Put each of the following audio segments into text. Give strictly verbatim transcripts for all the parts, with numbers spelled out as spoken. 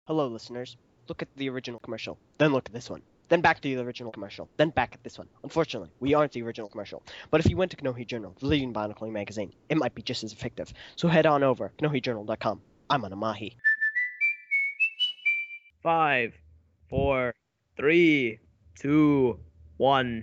Hello, listeners. Look at the original commercial, then look at this one, then back to the original commercial, then back at this one. Unfortunately, we aren't the original commercial, but if you went to Kanohi Journal, the leading Bionicling magazine, it might be just as effective. So head on over, kanohi journal dot com. I'm on a mahi. Five, four, three, two, one.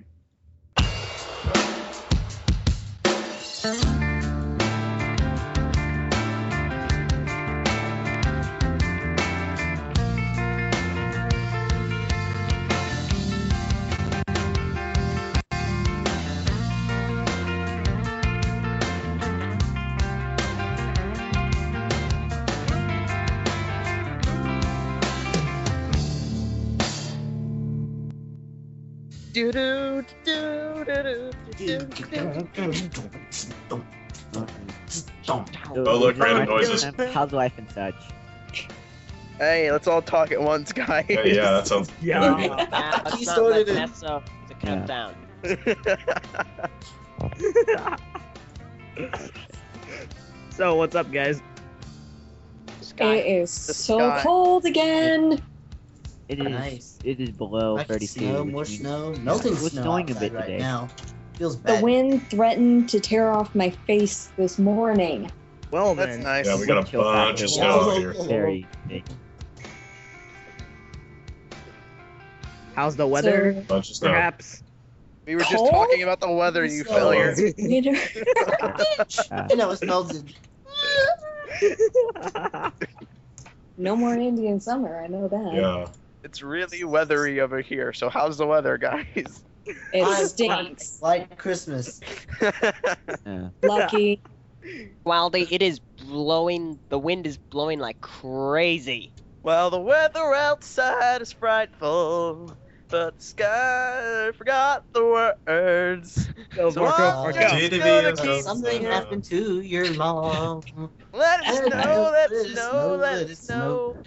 Do do do do do Oh, look, random noises. How's life and such? Hey, let's all talk at once, guys. Hey, yeah, that sounds. Yeah. Nah, let's He not started let it. Nessa the countdown. So what's up, guys? Sky. It is The so sky. cold again. It is. Nice. It is below Like thirty-two. snow, which more means- snow, melting It was snow snowing a outside bit right today. now. Feels The bad. wind threatened to tear off my face this morning. Well That's then. nice. Yeah, we got a Wind chill bunch of factor snow was out here. Very big. How's the weather? So, Bunch of snow. Perhaps. We were just Cold? talking about the weather, you So- failure. you know, Uh, I know it's melted. no more Indian summer. I know that. Yeah. It's really weathery over here. So how's the weather, guys? It I'm stinks. Like Christmas. yeah. Lucky. Wildy, it is blowing. The wind is blowing like crazy. Well, the weather outside is frightful, but the sky forgot the words. Go, So Marco, I'm Marco. just Did it gonna be a keep Something snow? happened to your mom. Let it Let it snow, let it snow, snow, let let it it snow.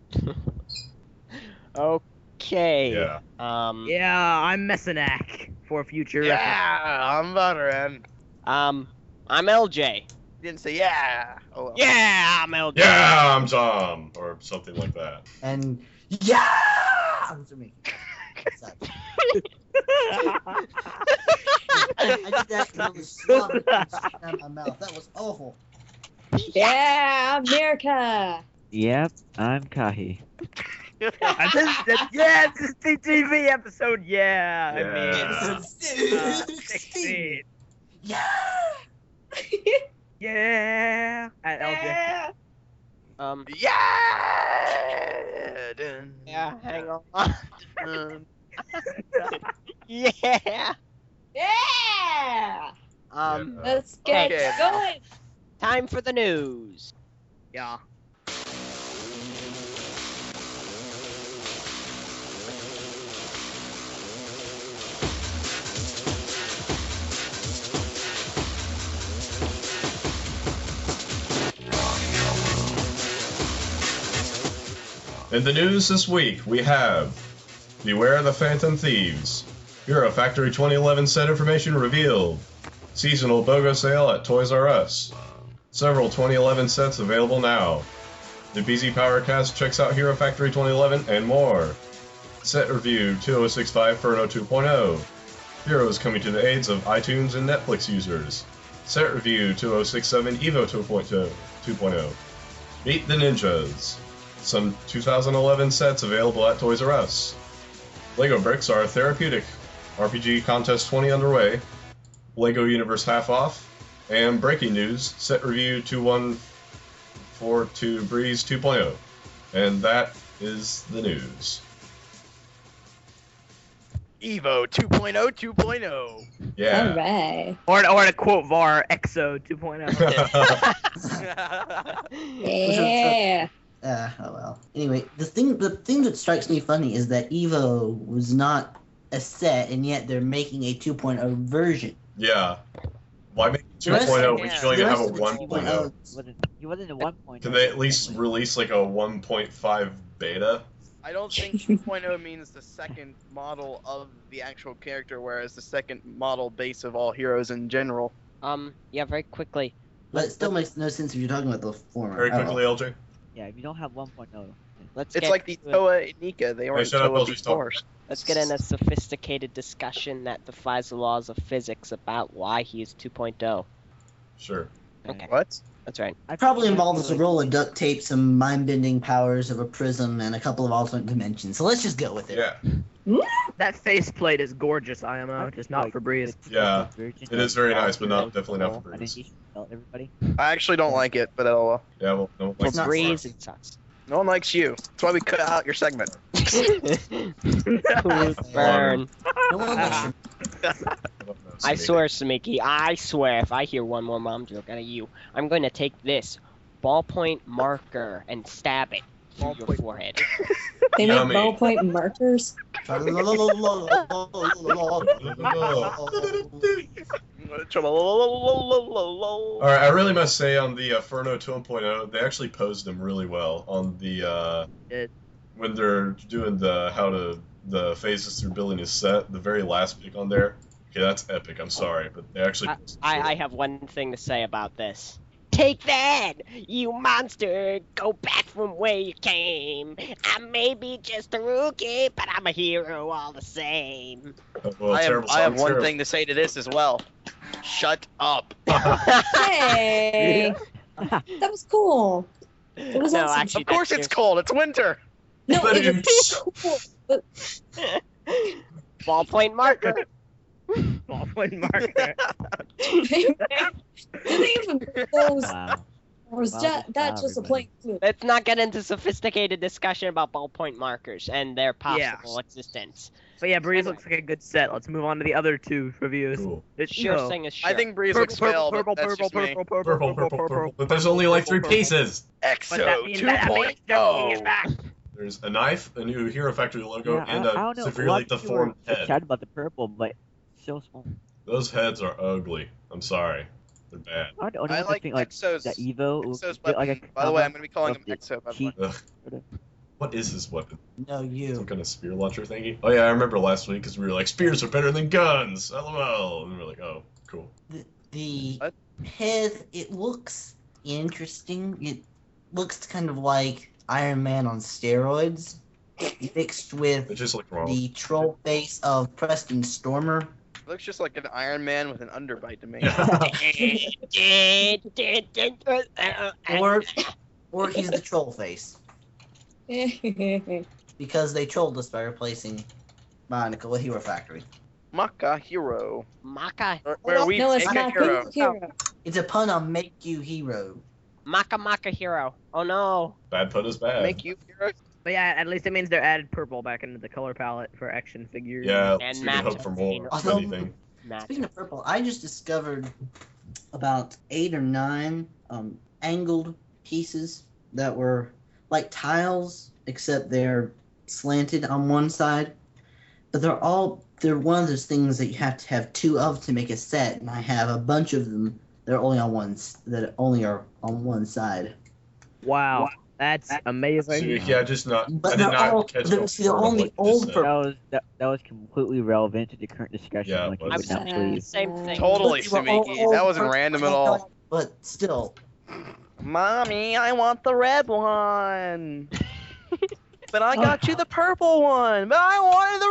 Okay. Yeah. Um. Yeah, I'm Messinak for future reference. Yeah, I'm Butteren. Um. I'm L J. Didn't say yeah. Oh well. Yeah, I'm L J. Yeah, I'm Tom, or something like that. And yeah! Those are me. Sorry. I did that and it was slobbering out of my mouth. That was awful. Yeah, America. Yep. I'm Kahi. Uh, this, this, yeah, this is the T V episode. Yeah, Yeah. I mean, Episode uh, sixteen. sixteen. Yeah! Yeah. At L J. Um. Yeah. Dun, Yeah. Hang on. dun. yeah. Yeah. Um. Let's get Okay. going. Time for the news. Yeah. In the news this week, we have Beware the Phantom Thieves, Hero Factory twenty eleven set information revealed, seasonal BOGO sale at Toys R Us, several twenty eleven sets available now, the B Z Powercast checks out Hero Factory twenty eleven, and more. Set review two oh six five Furno two point oh, Heroes coming to the aids of iTunes and Netflix users. Set review two oh six seven Evo two point oh, Meet the Ninjas. Some two thousand eleven sets available at Toys R Us. Lego bricks are therapeutic. R P G Contest twenty underway. Lego Universe half off. And breaking news, set review two one four two Breeze two point oh. And that is the news. Evo two point oh, two point oh. All Yeah. right. Or, or to quote Var, Exo two point oh. Yeah. Uh, oh well. Anyway, the thing the thing that strikes me funny is that Evo was not a set, and yet they're making a two point oh version. Yeah. Why make The two rest- point oh when yeah. you only the have a rest of the one point oh? He wasn't, he wasn't a one point oh. Can they at least release like a one point five beta? I don't think two point oh means the second model of the actual character, whereas the second model base of all heroes in general. Um. Yeah. Very quickly. But it still makes no sense if you're talking about the former. Very Oh, well. quickly, L J. Yeah, if you don't have one point oh, then Let's It's get like the to it. Toa and Nika. They weren't shut up, Toa I'll just talk. before. Let's get in a sophisticated discussion that defies the laws of physics about why he is two point oh. Sure. Okay, What? that's right. I Probably feel involves a like- roll of duct tape, some mind-bending powers of a prism, and a couple of alternate dimensions. So let's just go with it. Yeah. That faceplate is gorgeous, I M O. I Just feel not like for Breeze. it's Yeah, like a virgin it is that very fell nice, but through not- the definitely not for hole, and then Breeze. he should tell everybody. I actually don't like it, but oh well. Yeah, well, no, For It's not Breeze, it sucks. No one likes you. That's why we cut out your segment. Burn. No one likes your- I swear, Samiki, I swear, if I hear one more mom joke out of you, I'm going to take this ballpoint marker and stab it through your forehead. They make Yummy. ballpoint markers. All right, I really must say on the uh, Furno two point oh, they actually posed them really well on the uh, It- when they're doing the how to the phases through building his set. The very last pick on there. Okay, that's epic. I'm sorry, but they actually. I, posed it I, really I have one thing to say about this. Take that, you monster! Go back from where you came. I may be just a rookie, but I'm a hero all the same. well. Well, I have, terrible I have song, one terrible. thing to say to this as well. Shut up. Hey, that was cool. It was No, awesome. actually, Of course that's it's cold. It's winter. No, But it was cool. But Ballpoint marker. Ballpoint marker. did they even those? Wow. Or was Wow, that, good that job, just a everybody. plain fluke? Let's not get into sophisticated discussion about ballpoint markers and their possible existence. But yeah, Breeze looks like a good set. Let's move on to the other two reviews. Cool. It's Sure Evo. thing is sure. I think Breeze Purple, looks pale, purple, but that's purple, just me. purple, purple, Purple, purple, purple, purple. But there's only like three purple, purple. pieces. But Exo that means that means Ducky is back. There's a knife, a new Hero Factory logo, Yeah, I, and I a don't know. a lot severely of people deformed were head. excited about the purple, but so small. Those heads are ugly. I'm sorry. They're bad. I don't know. I I like think like Exo's, that Evo looks a Exo's bit like weapon. a By the way, combo I'm going to be calling of him the Exo, by the cheap- way. Ugh. What is his weapon? No, Some you. kind of spear launcher thingy? Oh yeah, I remember last week because we were like, spears are better than guns! LOL! And we were like, oh, cool. The, the What? head, it looks interesting. It looks kind of like Iron Man on steroids, mixed It with just looked wrong. the troll face of Preston Stormer. Looks just like an Iron Man with an underbite to me. Or, or he's the troll face. Because they trolled us by replacing Bionicle with Hero Factory. Maka Hero. Maka, Where, where we no, it's make a not hero. hero. It's a pun on Make You Hero. Maka Maka hero. Oh no. Bad put is bad. Make you heroes. But yeah, at least it means they're added purple back into the color palette for action figures. Yeah, And so we match can hope for more. if Also- anything. Matt. Speaking of purple, I just discovered about eight or nine um, angled pieces that were like tiles, except they're slanted on one side. But they're all they're one of those things that you have to have two of to make a set, and I have a bunch of them that are only on one s- that only are on one side. Wow, that's So, amazing. yeah, just not. I But did they're not all catch they're, the they're purple, only like you old just said. purple. That was that, that was completely relevant to the current discussion. Yeah, like it you was. would not believe. Same thing. Totally, But they were all Samiki. old That wasn't purple. random at all. But still, Mommy, I want the red one. But I got you the purple one. But I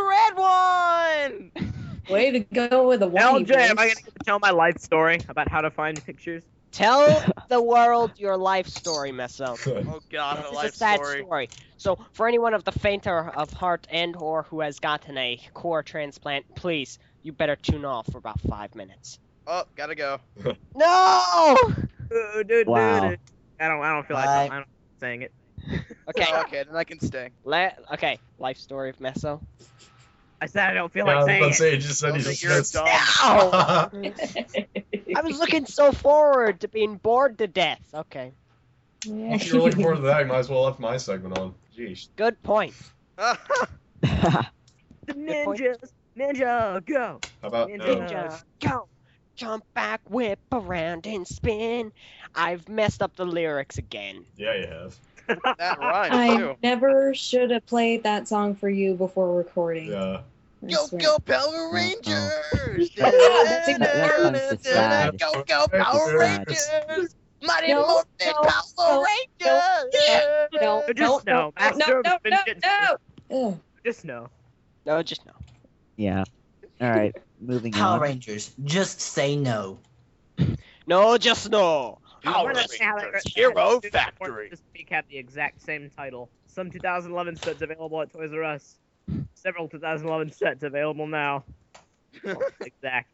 wanted the red one. Way to go with the L whiny J, am I voice. gonna get to tell my life story about how to find pictures? Tell the world your life story, Meso. Oh God, This a is life a sad story. story. So, for anyone of the fainter of heart and or who has gotten a core transplant, please, you better tune off for about five minutes. Oh, gotta go. No! Dude, dude, Wow. dude. I don't, I don't feel like Bye. I don't saying it. Okay, Oh, okay, then I can stay. let, okay, life story of Meso. I said I don't feel Yeah, I like was about saying to it. say, you just said Don't he's think you're a just dog. Ow! I was looking so forward to being bored to death. Okay, If you were looking forward to that, you might as well have my segment on. Jeez. good point. The Good point. ninjas, ninja, go. How about Ninja. no? Ninja, go! Jump back, whip around and spin. I've messed up the lyrics again. Yeah, you have. That rhymes I too. never should have played that song for you before recording. Yeah. I Go swear. go Power Rangers! That's That- that sounds so sad. Go go Power Rangers! Mighty No, Morphin no, Power no, Rangers! No, Just no, no. no, Master no, of no, no, Vengeance. no. Ugh. Just no. No, just no. Yeah. All right. Moving Power on. Rangers, just say no. No, just no. Power Power Rangers Rangers Hero Factory. This week have the exact same title. Some two thousand eleven sets available at Toys R Us. Several two thousand eleven sets available now. Well, exact.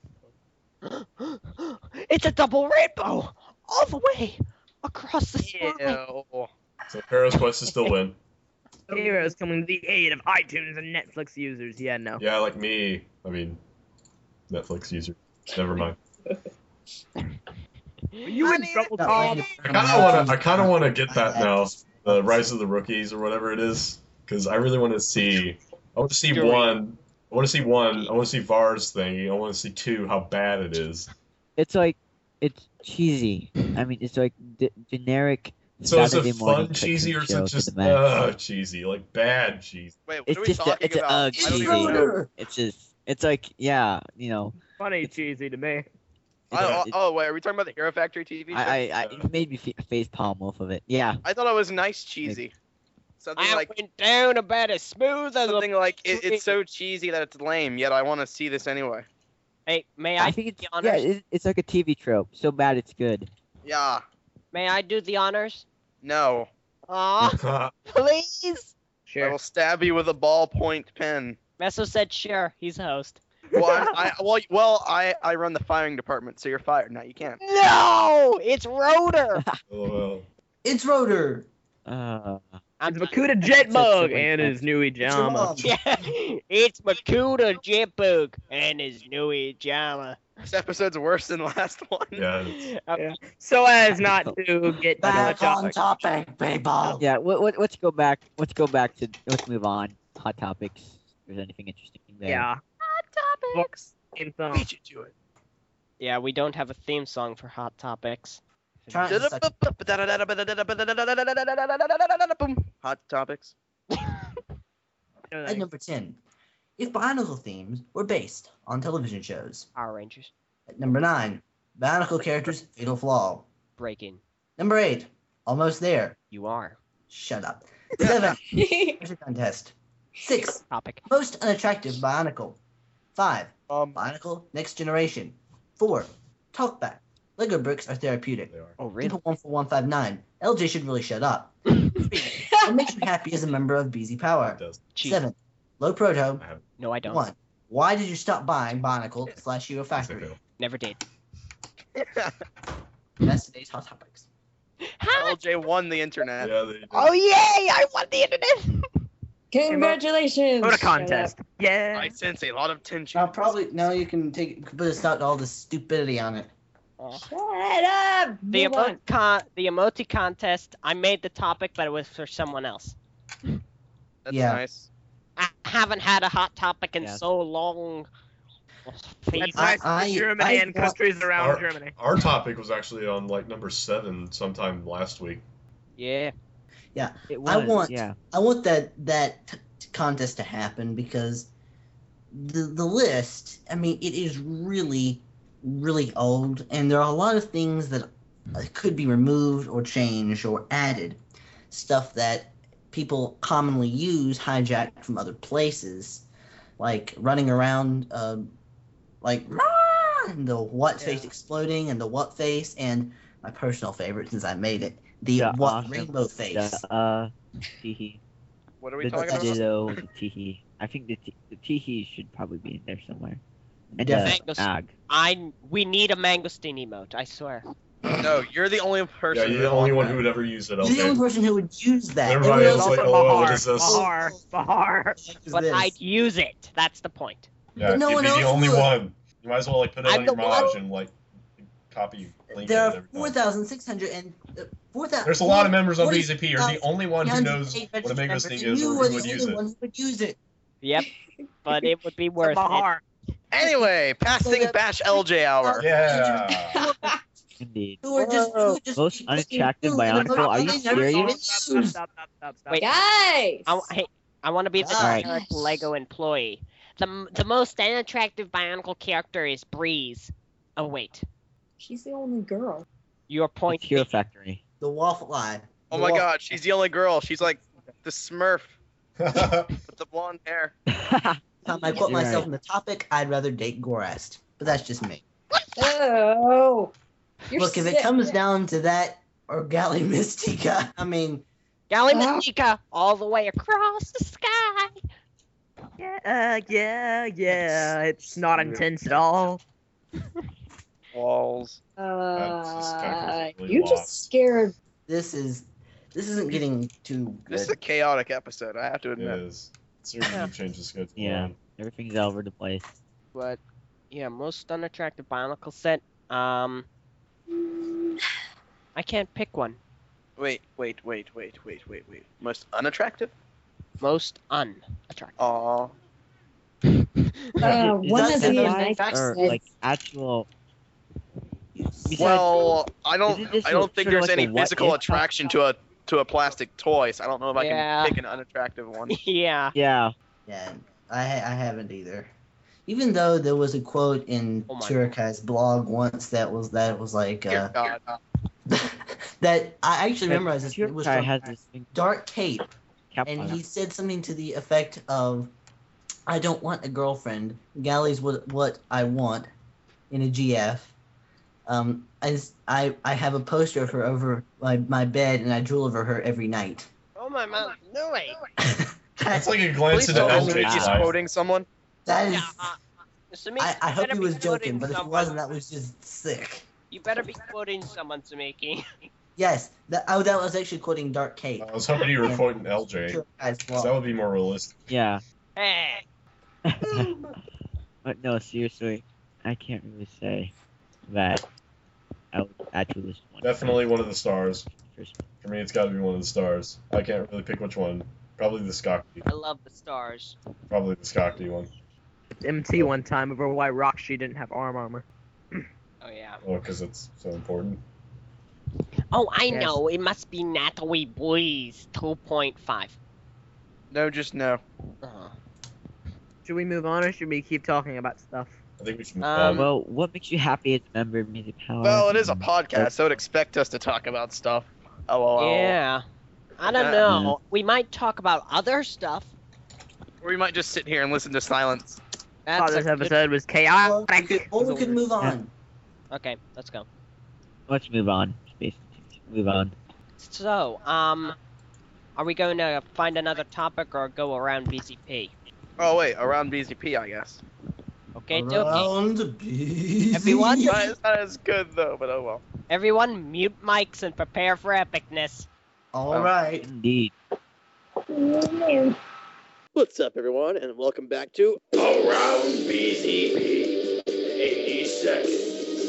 It's a double rainbow all the way across the sky. Ew. So Pharaoh's Quest is still win. Heroes coming to the aid of iTunes and Netflix users. Yeah, no. Yeah, like me. I mean, Netflix user. Never mind. Are you in trouble, No, Tom? I kind of want to. I kind of want to get that now. The Rise of the Rookies or whatever it is, because I really want to see. I want to see Dream. one. I want to see one. I want to see Var's thing. I want to see two. How bad it is. It's like it's cheesy. I mean, it's like d- generic. So is Saturday it morning fun cheesy or is show it to just the max. uh cheesy, like bad cheesy? Wait, what It's are we just a, talking it's a about? uh, I don't It's cheesy. even know. Schroeder. It's just it's like yeah, you know. Funny cheesy to me. I, oh, it- oh, wait, are we talking about the Hero Factory T V show? I, I, I it made me fa- face palm off of it. Yeah. I thought it was nice cheesy. Something I like went down about as smooth as a... something like it, it's so cheesy that it's lame. Yet I want to see this anyway. Hey, may I, I think it's the yeah, honors? it, it's like a T V trope. So bad it's good. Yeah. May I do the honors? No. Aw, please. I Sure. will stab you with a ballpoint pen. Meso said sure. He's the host. Well, I, I well, well, I, I run the firing department, so you're fired. Now you can't. No! It's Rotor! Oh well. It's Rotor. Uh, I'm It's Makuta Jetbug so and his new It's your Ijama. mom. Yeah, it's Makuta Jetbug and his new Ijama. This episode's worse than the last one. Yeah. It's, Yeah. So as not to get Back much on off. topic, people. yeah. What, what, let's go back. Let's go back to. Let's move on. Hot topics. If there's anything interesting there. Yeah. Topics. Same thing. Beat you to it. Yeah, we don't have a theme song for Hot Topics. Try to suck- Hot topics. No, At thanks. number ten, if Bionicle themes were based on television shows. Power Rangers. At number nine, Bionicle characters fatal flaw. Breaking. Number eight, almost there. You are. Shut up. Seven, Picture contest. Six, Topic. most unattractive Bionicle. Five, Um, Bionicle next generation. Four, talkback. Lego bricks are therapeutic. they are. Oh, really? People one four one five nine. L J should really shut up. Three, what makes you happy as a member of B Z Power? It does. Cheese. Seven, low proto. I have No, I don't. One, why did you stop buying Bionicle slash Hero Factory? Never did. That's today's hot topics. L J won the internet. Yeah, they do. Oh, yay! I won the internet! Congratulations. Go to contest. Yeah. I sense a lot of tension. Now probably now you can take put a stop to all the stupidity on it. Shut up. The Move on. emote con- the emoji contest, I made the topic, but it was for someone else. That's Yeah. nice. I haven't had a hot topic in Yeah. so long. That's I- nice I- for Germany I and want- countries around Our- Germany. Our topic was actually on like number seven sometime last week. Yeah. It I was, want- Yeah. I want that that t- contest to happen because the the list. I mean, it is really really old, and there are a lot of things that uh, could be removed or changed or added. Stuff that people commonly use hijacked from other places, like running around, uh, like "Rah!" and the what face exploding and the what face, and my personal favorite since I made it, the The what awesome- rainbow face. The, uh, teehee. What are we The talking about? ditto, the teehee. I think the te- the teehee should probably be in there somewhere. And Definitely. the ag. I we need a mangosteen emote, I swear. No, you're the only Yeah, person. you're who the only wants one that. who would ever use it. You're the only Okay. person who would use that. Everybody Everyone else else like, Also oh, what Bahar. is this? Bahar. Bahar. is But this. I'd use it. That's the point. Yeah, But no you'd one be the else only would. one. You might as well like put it I'm on your the one- Maj and like copy link There it are every time. four thousand six hundred and uh, four thousand. There's a lot of members on B Z P. You're the only one who knows eight what a registered Mangosteen members, is and you or were who the would use only it. one who would use it. Yep. But it would be worth it. Bahar. Anyway, passing bash L J hour. Yeah. Indeed. Who are just, who are just Most being unattractive rude and Bionicle? Are you emotionally never serious? Stop, been used. stop, stop, stop, stop. Wait. Guys. I, hey, I want to be the Alright. generic Lego employee. The m- the most unattractive Bionicle character is Breeze. Oh wait. She's the only girl. Your point. It's Hero Factory. The Waffle Eye. Oh The my Waffle- god, she's the only girl. She's like the Smurf with the blonde hair. Time I put You're myself right. in the topic, I'd rather date Gorast. But that's just me. Oh. You're Look, if it sick. comes down to that or Galley Mystica, I mean, Gally Ah. Mystica, all the way across the sky. Yeah, yeah, yeah. It's not intense at all. Walls. That's just Uh, technically you lost. just scared. this is this isn't getting too This is good. a chaotic episode, I have to It admit. is. Certainly change the schedule. Yeah. around. Everything's all over the place. But yeah, most unattractive Bionicle set. Um, I can't pick one. Wait, wait, wait, wait, wait, wait, wait. Most unattractive? Most unattractive. Aw. Uh, Is one that of seven the nine nice facts? Or sets. like actual. Besides- Well, I don't Isn't this I don't sort think of there's like a any what physical if attraction to a to a plastic toy, so I don't know if I Yeah. can pick an unattractive one. Yeah. Yeah. Yeah, I ha- I haven't either. Even though there was a quote in Oh my Chirikai's blog once that was that was like Dear uh, God. that I actually But memorized this. It was Shirokai from has this thing Dark Cape, cap and on he it. said something to the effect of, "I don't want a girlfriend. Galley's what what I want in a G F." Um, I, s- I I have a poster of her over my, my bed, and I drool over her every night. Oh my mouth. No way. That's like a glance Please into tell L me J's he's life. quoting someone. that is. Yeah, uh, Samiki, I, I you hope better he be was joking, quoting but if he someone. wasn't, that was just sick. You better be quoting someone, Samiki. Yes, that oh, that was actually quoting Dark Cape. I was hoping you were quoting L J, Chirikai's 'cause blog. that would be more realistic. Yeah. Hey. But no, seriously, I can't really say that I would actually list one. Definitely one of the stars. First. For me, it's got to be one of the stars. I can't really pick which one. Probably the Skakti. I love the stars. Probably the Skakti one. It's M T one time over why Roxy didn't have arm armor. Oh yeah. Oh, because it's so important. Oh, I Yes. know. It must be Natalie Boyce two point five. No, just no. Uh-huh. Should we move on or should we keep talking about stuff? I think we should move Um, on. Well, what makes you happy as a member of Music Power? Well, it is a podcast, so I would expect us to talk about stuff. Oh, well. Yeah. I don't Uh, know. We might talk about other stuff. Or we might just sit here and listen to silence. That's Thought a this good- episode was Or chaotic. we could, or we could move on. Okay, let's go. Let's move on. Basically, move on. So, um, are we going to find another topic or go around B Z P? Oh, wait, around B Z P, I guess. Okay, dokie. Around B Z. Everyone? Not, it's not as good, though, but oh well. Everyone, mute mics and prepare for epicness. All right. Indeed. What's up, everyone, and welcome back to Around B Z P eighty seconds.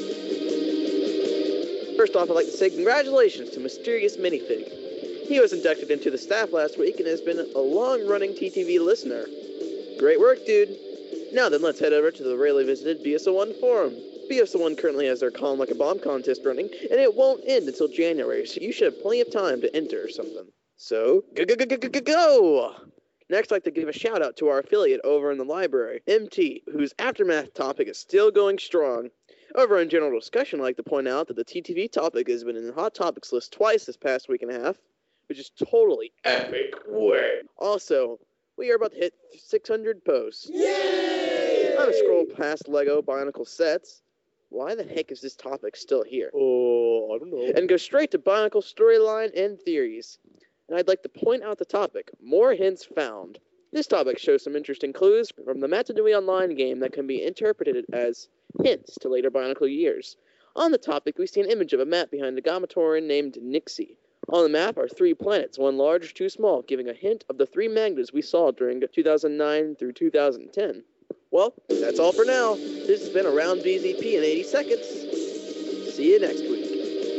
First off, I'd like to say congratulations to Mysterious Minifig. He was inducted into the staff last week and has been a long-running T T V listener. Great work, dude. Now then, let's head over to the rarely visited B S O one forum. B S O one currently has their Calm Like a Bomb contest running, and it won't end until January, so you should have plenty of time to enter something. So, go go go go go go go! Next, I'd like to give a shout out to our affiliate over in the library, M T, whose Aftermath topic is still going strong. Over in General Discussion, I'd like to point out that the T T V topic has been in the Hot Topics list twice this past week and a half, which is totally epic way. Also, we are about to hit six hundred posts. Yay! I'm gonna scroll past Lego Bionicle sets. Why the heck is this topic still here? Oh, I don't know. And go straight to Bionicle storyline and theories. And I'd like to point out the topic, More Hints Found. This topic shows some interesting clues from the Matanui Online game that can be interpreted as hints to later Bionicle years. On the topic, we see an image of a map behind a Gamatoran named Nixie. On the map are three planets, one large, two small, giving a hint of the three Magnas we saw during two thousand nine through two thousand ten. Well, that's all for now. This has been Around B Z P in eighty seconds. See you next week.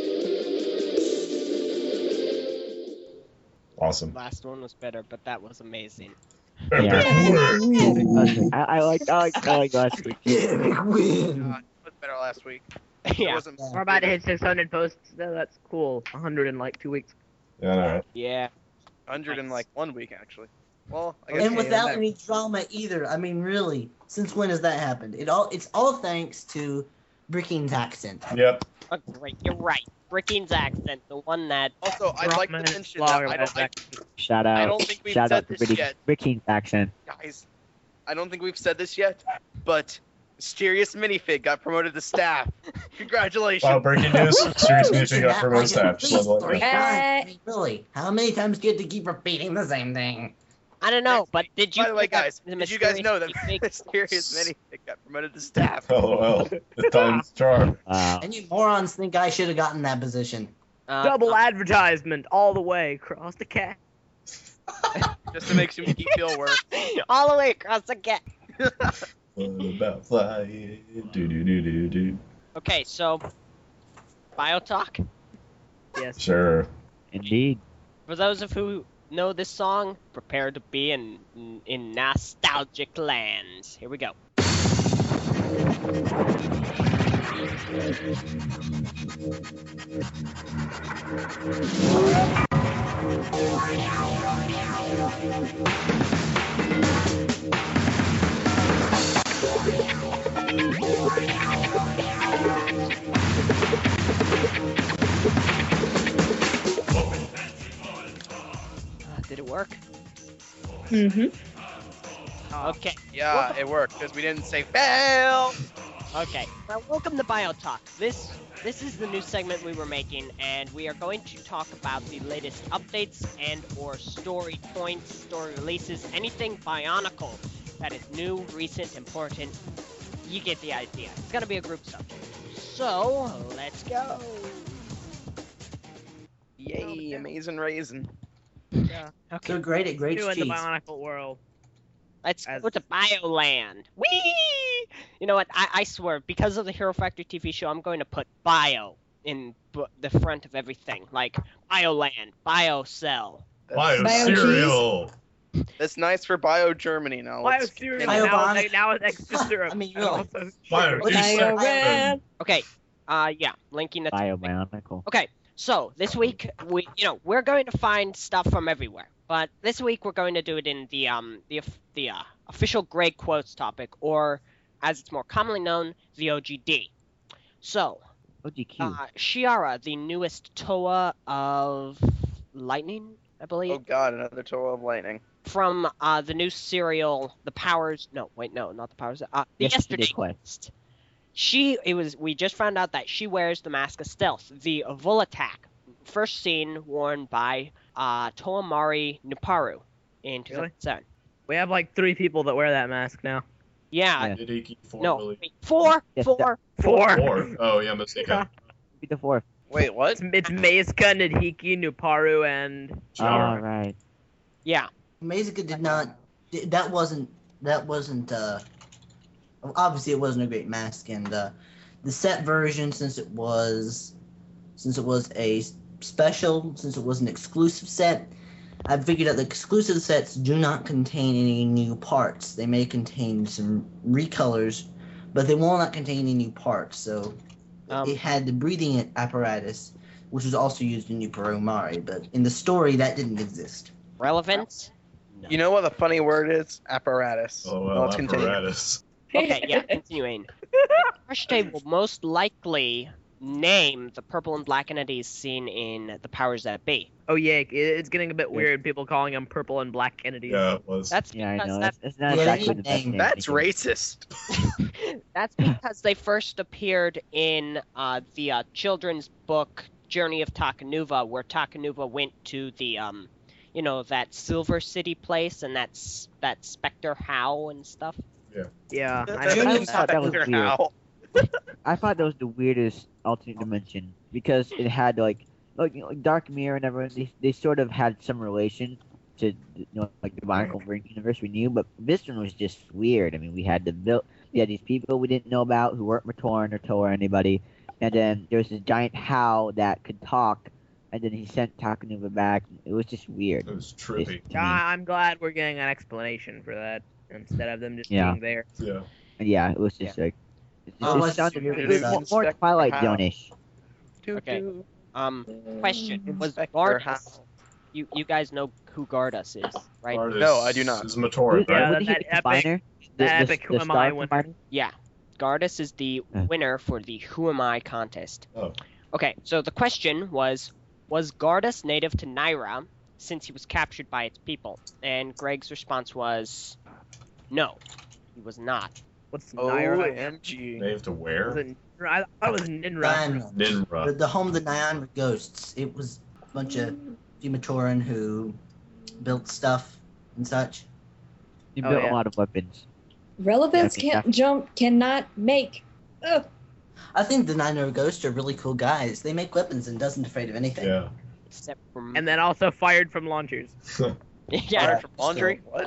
Awesome. Last one was better, but that was amazing. Yeah. Win. I, I like I like I like last week. Big win. God, it was better last week. It yeah. wasn't We're about to hit six hundred posts. So that's cool. one hundred in like two weeks. Yeah, alright. Yeah. one hundred in like one week, actually. Well, I guess And Okay, without then any drama either. I mean, really, since when has that happened? It all it's all thanks to Bricking's accent. Yep. Oh, great, you're right. Bricking's accent, the one that. Also, I'd like to Brahmin mention that I don't, I, Shout out. I don't think we've Shout said out to this Ricky, yet. Ricky's accent. guys, I don't think we've said this yet, but Mysterious Minifig got promoted to staff. Congratulations. Wow, breaking news. Serious Minifig got That promoted like staff. at Just least level three it. times. I mean, really, how many times do you have to keep repeating the same thing? I don't know, but did you? By the way, know that guys, the did you guys know that Mysterious Mysterious Minifig got promoted to staff? Oh well, the time's charm. Wow. And you morons think I should have gotten that position. uh, Double advertisement all the way across the cat. Just to make you feel worse. all the way across the cat. What about flying? Do do do do do. Okay, so Biotalk. Yes. Sure. Indeed. For those of who know this song, prepare to be in in nostalgic lands. Here we go. Uh, did it work? Mm-hmm. Okay. Yeah, it worked because we didn't say fail. Okay. Well, welcome to Biotalk. This this is the new segment we were making, and we are going to talk about the latest updates and or story points, story releases, anything Bionicle that is new, recent, important. You get the idea. It's gonna be a group subject. So let's go. Yay, amazing raisin. Yeah. Okay. So great at great New in the cheese. Bionicle world. Let's As- go to Bioland. Whee! You know what? I, I swear, because of the Hero Factory T V show, I'm going to put Bio in b- the front of everything. Like Bioland, Biocell. Bio Bio cereal. That's nice for Bio Germany now. Bio Let's cereal. continue. Now, Bionic- it's- now it's extra syrup. I mean, And really. also Bio sugar. What's Bio Bio- Okay. Uh, yeah. Linking the. Bio Bionicle. Okay. So this week we, you know, we're going to find stuff from everywhere. But this week we're going to do it in the um the of- the uh, official Grey Quotes topic, or as it's more commonly known, the O G D. So. O G Q. Uh, Shiara, the newest Toa of Lightning, I believe, Oh god, another Toa of Lightning. from uh, the new serial, The Powers. No, wait, no, not The Powers. Uh, the Yesterday Yesterday Quest. Quest. She, it was. We just found out that she wears the Mask of Stealth, the Volatak, first seen worn by uh, Toamari Nuparu in two thousand seven. We have like three people that wear that mask now. Yeah. Yeah. Hideki No, formerly. wait, four, Yes, four. Four. Four. Oh yeah, Masika. Be the fourth. Wait, what? It's, it's Mazuka, Nadhiki, Nuparu, and All right. Yeah. Mazuka did not. That wasn't. That wasn't. Uh, obviously, it wasn't a great mask, and uh, the set version, since it was, since it was a special, since it was an exclusive set, I figured out the exclusive sets do not contain any new parts. They may contain some recolors, but they will not contain any new parts. So Um, it had the breathing apparatus, which was also used in New Mari, but in the story that didn't exist. Relevance? No. You know what the funny word is? Apparatus. Oh well, Let's continue. apparatus. Okay, yeah, continuing. Ashite will most likely name the purple and black entities seen in the Powers That Be. oh yeah, it, it's getting a bit weird. People calling them purple and black entities. Yeah, it was. That's Yeah, I because know. that- That's, that's not Yeah, exactly they the best name- name. That's to give. racist. that's because they first appeared in uh, the uh, children's book Journey of Takanuva, where Takanuva went to the um, you know, that Silver City place and that's that Spectre How and stuff. Yeah. That's I, Junior I, thought that was Spectre weird. How. I thought that was the weirdest alternate dimension because it had like like, you know, like Dark Mirror and everyone. They, they sort of had some relation to you know like the Bionicle Ring universe we knew, but this one was just weird. I mean, we had the vil- we had these people we didn't know about who weren't Matoran or Toa or anybody, and then there was this giant How that could talk, and then he sent Takanuva back. It was just weird. It was Just trippy. to me. I'm glad we're getting an explanation for that instead of them just Yeah. being there. Yeah. And yeah, it was just like it, Oh, it what's sounded your it was favorite more, more Inspector Twilight How? Zone-ish. Toot Okay. toot. Um, question: Was Inspector Gardas? How. You you guys know who Gardas is, right? Artist No, I do not. is Matoran, Yeah, right? that- Wasn't he that the epic- combiner? that epic Who Am I Star winner. combiner? Yeah, Gardas is the Uh. winner for the Who Am I contest. Oh. Okay, so the question was, was Gardas native to Naira since he was captured by its people? And Greg's response was, no, he was not. What's O Naira? M G. Native to Was where? it, I thought it was Ninra. Nine. The, Ninra. the home of the Nyan Ghosts. It was a bunch of Fumatoran who built stuff and such. You Oh, built yeah. a lot of weapons. Relevance Yeah, can't exactly. jump, cannot make. Ugh. I think the Nine Ghosts are really cool guys. They make weapons and doesn't afraid of anything. Yeah. Except for And then also fired from launchers. yeah. Alright, From laundry? What?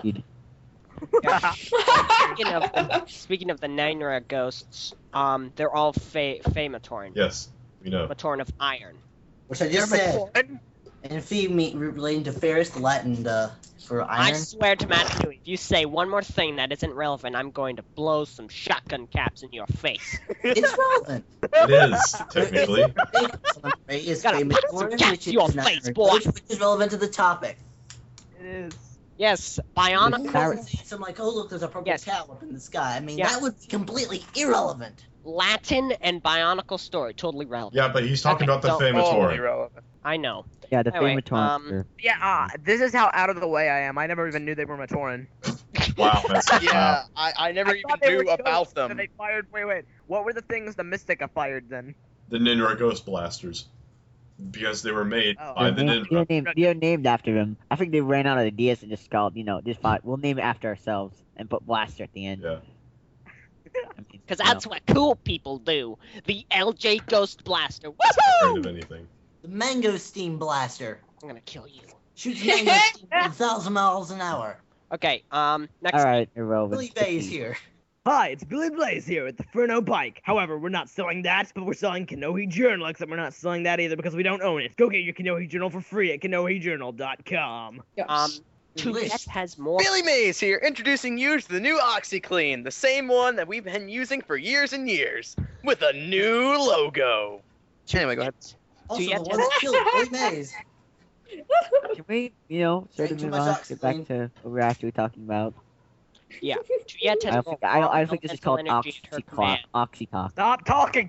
Speaking of the, speaking of the Naira ghosts, um, they're all Fe- Fematoran. Yes, we know. Matoran of iron. Which I just said. What? And Fee me relating to Ferris, the Latin uh, for I iron. swear to Matthew, if you say one more thing that isn't relevant, I'm going to blow some shotgun caps in your face. It's relevant. It is, technically. Ray is Gotta famous put some for, gas which to your is not face, very boy. good, which is relevant to the topic. It is. Yes, It Bionic doesn't say something like, oh look, there's a purple Yes. cow up in the sky. I mean, Yeah. that would be completely irrelevant. Latin and Bionicle story, totally relevant. Yeah, but he's talking Okay, about the so- famous Totally Fematoran. relevant. I know. Yeah, the Anyway, famous um, um, Yeah, uh, this is how out of the way I am. I never even knew they were Matoran. Wow, that's Yeah, wow. I, I never I even thought they knew were about ghosts, them. and they fired. Wait, wait. What were the things the Mystica fired then? The Ninra Ghost Blasters. Because they were made Oh. by they're, the named, they're, Ninra. named, they're named after him. I think they ran out of ideas and just called, you know, just thought, we'll name it after ourselves and put Blaster at the end. Yeah. I mean, Because you know. that's what cool people do. The L J Ghost Blaster. Afraid of Woohoo! anything. The Mango Steam Blaster I'm gonna kill you. shoots mango steam at a thousand miles an hour. Okay, um, next. Alright, irrelevant. Billy Bay's here. Hi, it's Billy Blaze here at the Furno Bike. However, we're not selling that, but we're selling Kanohi Journal, except we're not selling that either because we don't own it. Go get your Kanohi Journal for free at kanohi journal dot com. Um, English. Tourette has more. Billy Mays here, introducing you to the new OxyClean, the same one that we've been using for years and years, with a new logo. Anyway, go ahead. Also, the yet one to- that killed Billy Mays. Can we, you know, sort of Drink too move much on, get back Oxyclean. to what we're actually talking about? Yeah, Tourette has I don't more think, I don't, I raw think this is elemental called energy at her Oxycock. command. Oxycock. Stop talking!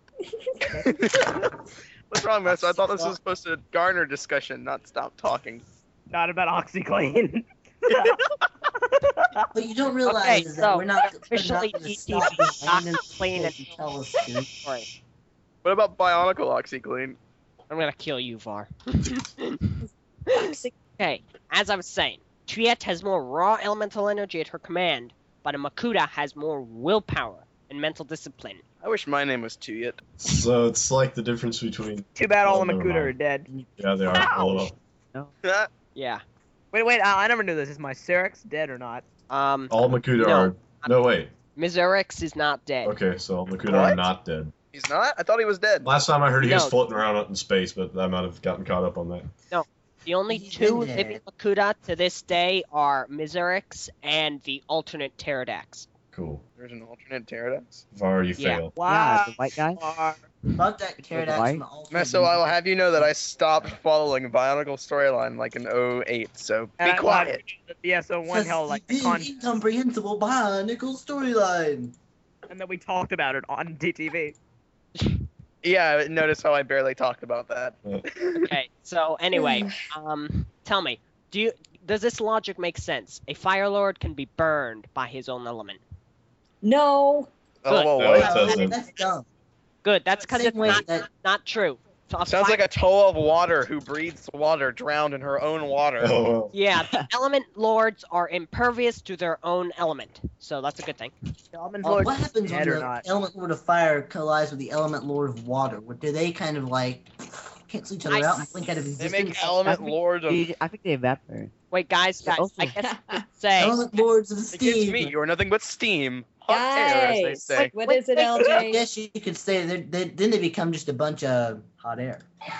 What's wrong, Master? I thought this was supposed to garner discussion, not stop talking. Not about OxyClean. But you don't realize Okay, that so we're not, we're officially not going to D T stop V this not random clean shit and- you tell us to. Sorry, What about Bionicle OxyClean? I'm gonna kill you, Var. Okay, as I was saying, Triette has more raw elemental energy at her command, but a Makuta has more willpower and mental discipline. I wish my name was Tuyet. So it's like the difference between. Too bad all Oh, the never Makuta mind. are dead. Yeah, they are. Ouch. All, Yeah. Wait, wait, I, I never knew this. Is my Syrinx dead or not? Um, all Makuta No. are. No, wait. Mizurix is not dead. Okay, so all Makuta are What? not dead. He's not? I thought he was dead. Last time I heard he was No. floating around out in space, but I might have gotten caught up on that. The only He's two been living dead. Makuta to this day are Mizurix and the alternate Pterodax. Cool. There's an alternate Pterodax. Var, you Yeah. failed. Yeah, the white guy? Are- Fuck that pterodactyl Why? from the alternate Meso, I will have you know that I stopped following Bionicle storyline like in oh eight, so be and I quiet. thought the B S O one held like the the con, incomprehensible Bionicle storyline. and then we talked about it on D T V. Yeah, notice how I barely talked about that. Okay, so anyway, um, tell me, do you does this logic make sense? A Fire Lord can be burned by his own element. No. Oh, well, No, what? it doesn't. That's dumb. Good, that's because Same it's way not, that not true. So a Sounds fi- like a toe of water who breathes water drowned in her own water. Oh, well. Yeah, the element lords are impervious to their own element, so that's a good thing. Element Uh, Lord what happens when dead or the not? element lord of fire collides with the element lord of water? What do they kind of like cancel each other I out and blink out of They existence? make element I think- lord of... They- I think they evaporate. Wait, guys, guys, Also- I guess you could say. Element lords of Against steam. me, you are nothing but steam. Hot air, as they Guys, say. what is it, I L J? guess you could say that they, then they become just a bunch of hot air.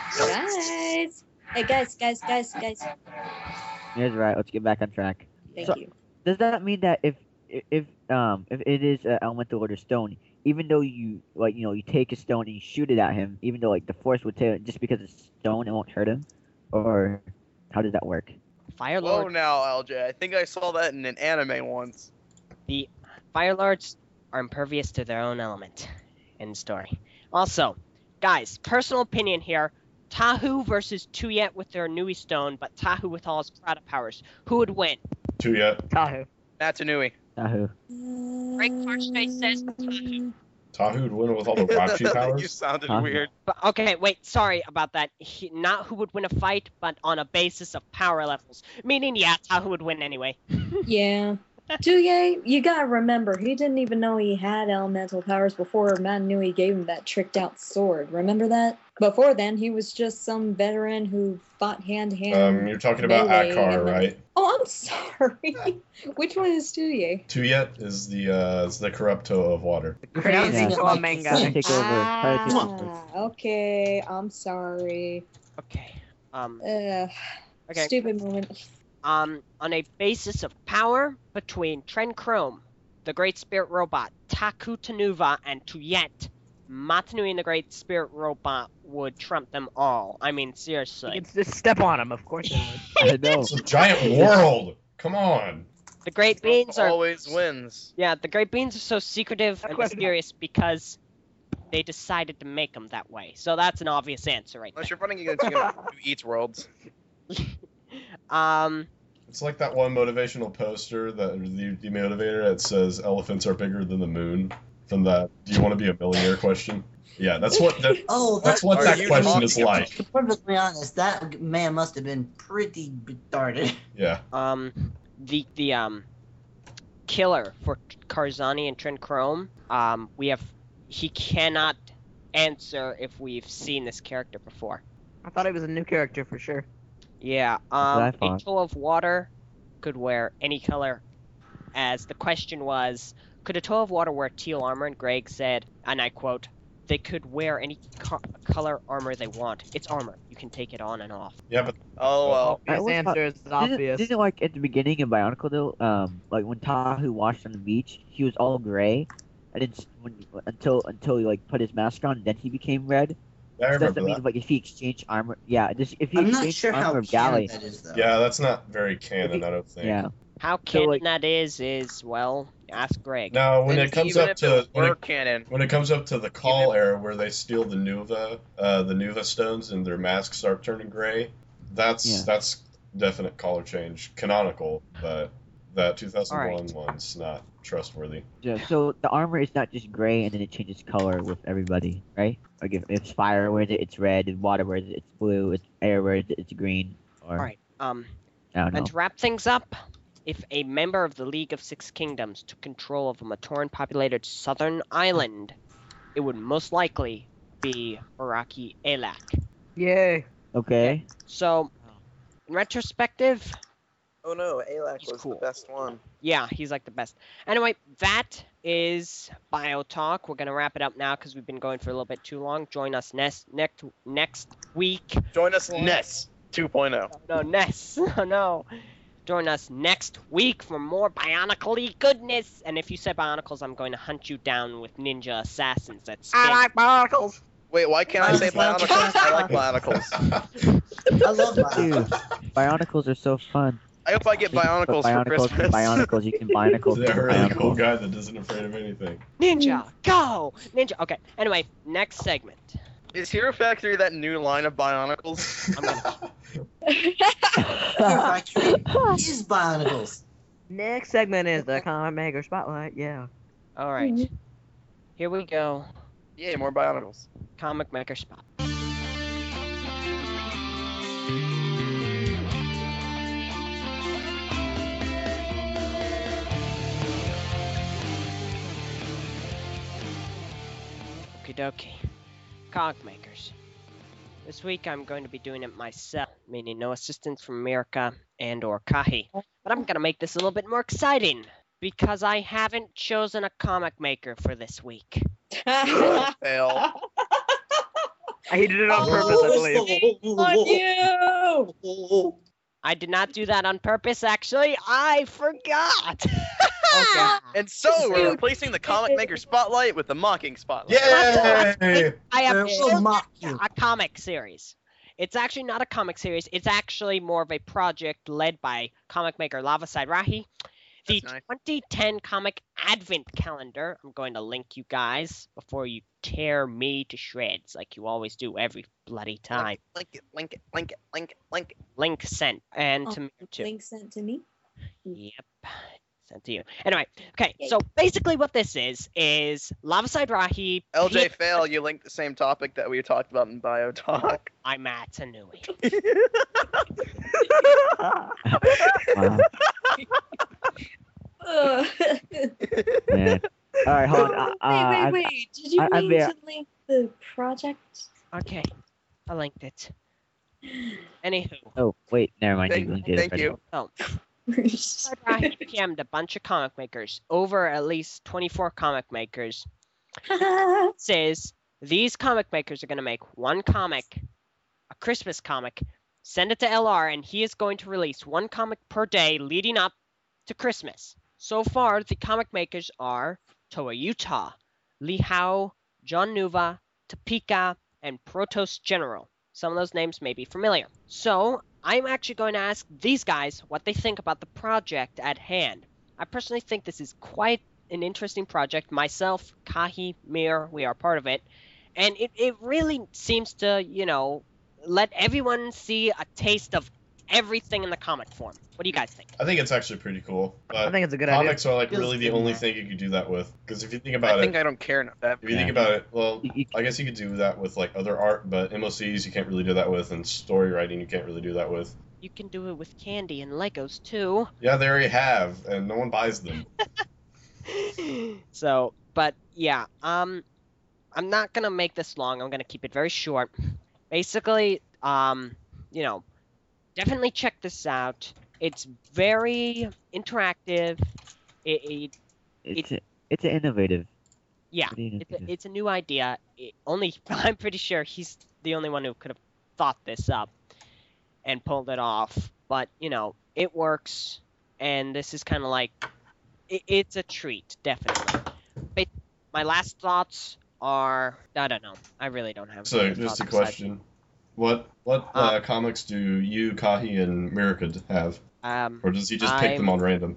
Guys. Hey, guys, guys, guys, guys. Here's right. Let's get back on track. Thank So- you. Does that mean that if if um if it is an elemental or a stone, even though you like you know you take a stone and you shoot it at him, even though like the force would take it, just because it's stone, it won't hurt him, or how does that work? Fire Whoa Lord, now, L J. I think I saw that in an anime once. Fire Lords are impervious to their own element. End story. Also, guys, personal opinion here. Tahu versus Tuyet with their Nui Stone, but Tahu with all his Prada powers. Who would win? Two yet. Tahu. Matanui. Yahoo. Frank Parchface says Tahu. Tahu would win with all the Rapchi You powers. sounded Huh? weird. But okay, wait, sorry about that. He, not who would win a fight, but on a basis of power levels. Meaning, yeah, Tahu would win anyway. Yeah. Duye, you gotta remember, he didn't even know he had elemental powers before Matanui gave him that tricked out sword. Remember that? Before then, he was just some veteran who fought hand to hand. Um, you're talking about melee Akar, and then- right? Oh, I'm sorry. Which one is Duye? Two yet is the uh, is the Corrupto of water. You're pronouncing Yeah. it like manga. Try to take over. Try to take over. Ah, okay, I'm sorry. Okay. Um. Uh, Okay. Stupid moment. Um. On a basis of power between Tren Chrome, the Great Spirit Robot, Taku Tanuva, and Tuyet, Matanui and the Great Spirit Robot would trump them all. I mean, seriously. It's just step on him, of course. It would. I know. It's a giant world. Come on. The Great Beans are Always wins. Yeah, the Great Beans are so secretive A and question. mysterious because they decided to make them that way. So that's an obvious answer right Unless there. you're running against you know, who eats worlds. Um, It's like that one motivational poster that the, the motivator that says elephants are bigger than the moon. From that, do you want to be a millionaire question? Yeah, that's what that, Oh, that's what Are that you question is talking like. To be perfectly honest, that man must have been pretty retarded. Yeah. um, the the um, killer for Karzani and Tren Chrome. Um, we have he cannot answer if we've seen this character before. I thought he was a new character for sure. Yeah. what I Um, a thought. toe of water could wear any color. As the question was, could a toe of water wear teal armor? And Greg said, and I quote, "They could wear any co- color armor they want. It's armor. You can take it on and off." Yeah, but Oh well. I His always thought- answer is Didn't, obvious. didn't like at the beginning of Bionicle though, um, like when Tahu washed on the beach, he was all gray. I didn't s- when, until until he like put his mask on, then he became red. I So remember that means that. like if he exchanged armor, yeah, just if he I'm not exchanged sure how armor of canon Galley, that is, though. Yeah, that's not very canon, I don't think. yeah, How So, canon like- that is is well, ask Greg. Now, when And it comes even up if to it when were it, canon, when it comes up to the call Even- era where they steal the Nuva, uh, the Nuva stones and their masks start turning gray, that's Yeah. that's definite color change, canonical, but that two thousand one Alright. one's not trustworthy. yeah. So the armor is not just gray and then it changes color with everybody, right? Like if, if fire wears it, it's red. If water wears it, it's blue. If air wears it, it's green. Or Alright, um, I don't know. and to wrap things up, if a member of the League of Six Kingdoms took control of a Matoran-populated southern island, it would most likely be Araki Elak. Yay. Okay. So, in retrospective, oh no, Alak He's was cool. the best one. yeah, he's like the best. Anyway, that is Bio Talk. We're gonna wrap it up now because we've been going for a little bit too long. Join us next next next week. Join us, Ness two point oh. No, Ness. Oh no. Join us next week for more Bionicle-y goodness. And if you say Bionicles, I'm going to hunt you down with ninja assassins that spin. Bionicles. Wait, why can't I say Bionicles. Bionicles? I like Bionicles. I love Dude, Bionicles. Bionicles are so fun. I hope I get You can put Bionicles for Bionicles Christmas. and Bionicles. You can Bionicles. They're a and really cool Bionicles. guy that isn't afraid of anything. Ninja, go! Ninja. Okay. Anyway, next segment. Is Hero Factory that new line of Bionicles? I'm gonna. Your factory is Bionicles. Next segment is the Comic Maker Spotlight. Yeah. All right. Here we go. Yeah, more Bionicles. Comic Maker Spot. Okie dokie. Comic makers. This week I'm going to be doing it myself, meaning no assistance from Mirka and or Kahi. But I'm gonna make this a little bit more exciting because I haven't chosen a comic maker for this week. Fail. He did it on purpose, I believe. On you! I did not do that on purpose, actually. I forgot. Okay. And so we're replacing the Comic Maker Spotlight with the Mocking Spotlight. Yay! I have We'll chosen mock you. a comic series. It's actually not a comic series. It's actually more of a project led by comic maker Lavaside Rahi. the That's nice. twenty ten comic advent calendar. I'm going to link you guys before you tear me to shreds like you always do every bloody time. Link it, link it, link it, link it, link it. Link sent, and Oh, to me too. link sent to me. Yep. Sent to you. Anyway, okay, Yay. so basically what this is, is Lavaside Rahi. L J Pete- fail, you linked the same topic that we talked about in Bio Talk. I'm at Tanui. Wow. Ugh. Yeah. All right, hold on. Uh, wait, I- wait, wait. Did you I- I'm mean there. to link the project? Okay, I linked it. Anywho, Oh, wait, never mind. Thank, you linked it thank already. you. Lavaside Rahi P M'd a bunch of comic makers, over at least twenty-four comic makers, says these comic makers are going to make one comic, a Christmas comic, send it to L R, and he is going to release one comic per day leading up to Christmas. So far, the comic makers are Toa Utah, Lee Hao, John Nuva, Topeka, and Protos General. Some of those names may be familiar. So, I'm actually going to ask these guys what they think about the project at hand. I personally think this is quite an interesting project. Myself, Kahi, Mir, we are part of it. And it, it really seems to, you know, let everyone see a taste of everything in the comic form. What do you guys think? I think it's actually pretty cool. I But think it's a good idea. comics are like Feels really the good, only man. thing you could do that with. Because if you think about I think it, I don't care enough that. if you think Yeah. about it, well, You- you- I guess you could do that with like other art, but M O Cs you can't really do that with, and story writing you can't really do that with. You can do it with candy and Legos too. Yeah, they already have, and no one buys them. So, but yeah, um, I'm not gonna make this long. I'm gonna keep it very short. Basically, um, you know, definitely check this out. It's very interactive. It, it It's a, it's an innovative. yeah, Pretty it's a, innovative. it's a new idea. It, only I'm pretty sure he's the only one who could have thought this up and pulled it off. But you know, it works, and this is kind of like it, it's a treat, definitely. But my last thoughts are I don't know. I really don't have. So, any just a thoughts besides- question: what what uh, comics do you, Kahi, and Mirka have, Um, or does he just pick them I'm- on random?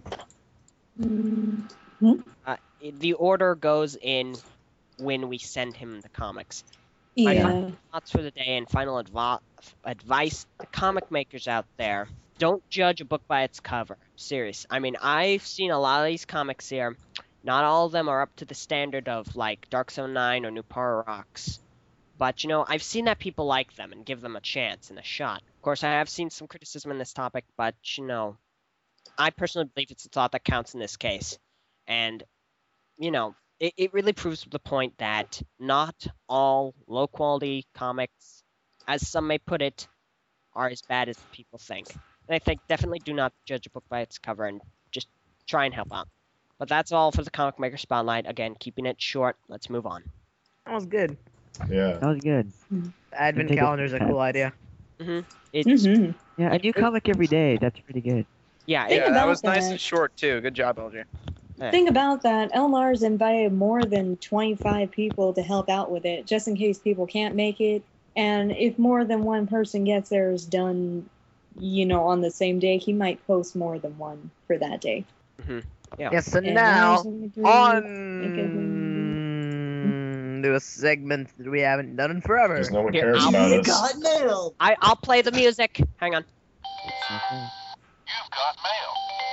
uh, the order goes in when we send him the comics. Yeah. Thoughts for the day and final advi- advice to comic makers out there: don't judge a book by its cover. Serious. I mean, I've seen a lot of these comics here. Not all of them are up to the standard of like Dark Zone nine or New Power Rocks. But you know, I've seen that people like them and give them a chance and a shot. Of course, I have seen some criticism in this topic, but you know, I personally believe it's the thought that counts in this case. And you know, it, it really proves the point that not all low quality comics, as some may put it, are as bad as people think. And I think definitely do not judge a book by its cover and just try and help out. But that's all for the Comic Maker Spotlight. Again, keeping it short. Let's move on. That was good. Yeah. That was good. Advent Take a- calendar's a cool idea. It's hmm Yeah, a new comic every day. That's pretty good. yeah, Think it, Yeah, that about was nice that. and short too. Good job, L J. Think about that. Elmar's invited more than twenty-five people to help out with it, just in case people can't make it. And if more than one person gets theirs done, you know, on the same day, he might post more than one for that day. Yeah, so And now there's- on to a segment that we haven't done in forever. Because no one Here, cares I'll- about You us. got nailed. I, I'll play the music. Hang on. You've got mail.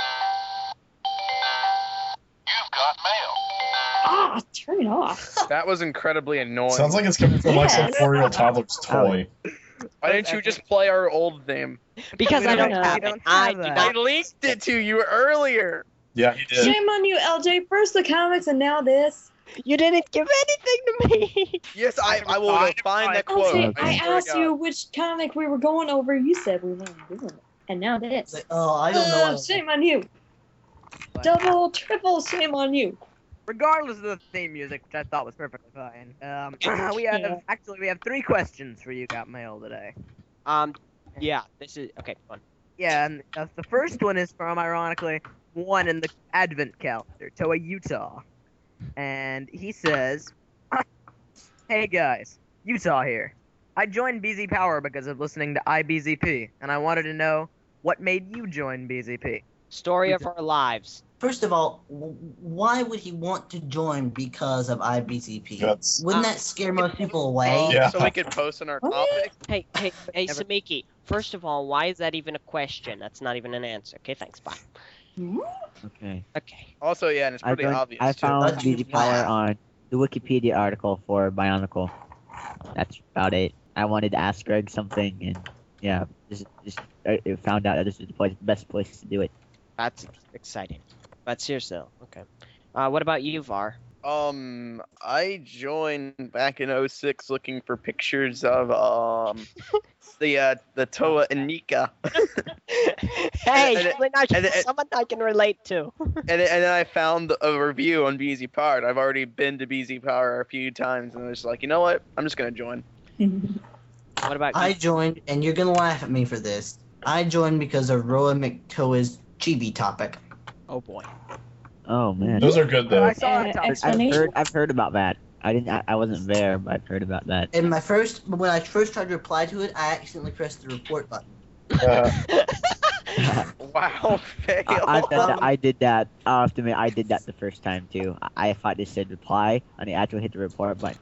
You've got mail. Ah, turn it off. That was incredibly annoying. Sounds like it's coming from like some Yes. four-year-old toddler's toy. Why didn't you just play our old theme? Because We I don't don't- have we it. don't I have do that. I not. linked it to you earlier. Yeah, he did. Shame on you, L J. First the comics and now this. You didn't give anything to me. Yes, I, I will go find that L quote. J, Okay. I swear to asked God. you which comic we were going over. You said we weren't doing it. And now this. Like, oh, I don't know. Uh, shame on you. But Double, triple shame on you. regardless of the theme music, which I thought was perfectly fine, um, we have Yeah. actually we have three questions for you. Got mail today. Um, yeah, this is okay. Fun. Yeah, and uh, the first one is from, ironically, one in the Advent calendar, Toa Utah. And he says, hey guys, Utah here. I joined B Z Power because of listening to I B Z P, and I wanted to know what made you join B Z P. Story of our lives. First of all, w- why would he want to join because of I B C P? That's Wouldn't Uh, that scare most people away? Um, Yeah. So we could post on our What? topic. Hey, hey, hey, Never- Samiki. First of all, why is that even a question? That's not even an answer. Okay, thanks. Bye. Okay. Okay. Also, yeah, and it's I, pretty joined- obvious I too. found But you B Z Power laugh. on the Wikipedia article for Bionicle. That's about it. I wanted to ask Greg something, and yeah, just just I I found out that this is the place, best place to do it. That's ex- exciting. But seriously, though, okay. Uh, what about you, Var? Um, I joined back in oh six looking for pictures of um the uh the Toa and Nika, Hey, and it- someone I, and it- someone I can relate to. and then- and then I found a review on B Z Power. and I've already been to B Z Power a few times, and I was like, you know what? I'm just gonna join. What about I you? joined, and you're gonna laugh at me for this. I joined because of Roa McToa's chibi topic. Oh boy. Oh man, those are good though. I saw Uh, it. I've explanation? heard I've heard about that. I didn't I, I wasn't there, but I've heard about that. And my first, when I first tried to reply to it, I accidentally pressed the report button. Uh, Wow, fail. I, I've done that. I did that. I have to admit, I did that the first time too. I, I thought they said reply, and I actually hit the report button.